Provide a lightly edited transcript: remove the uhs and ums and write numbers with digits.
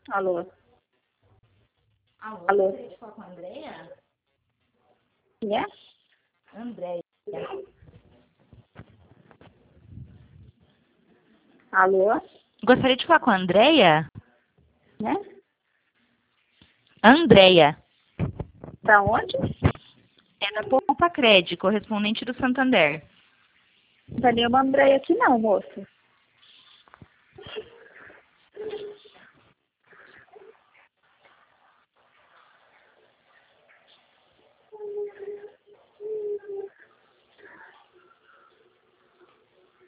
Alô? Alô, Alô? gostaria de falar com a Andréia? Quem é? Andréia. Alô? Gostaria de falar com a Andréia? Né? Andréia. Pra onde? É da Poupa Cred, correspondente do Santander. Não tem nenhuma Andréia aqui não, moço.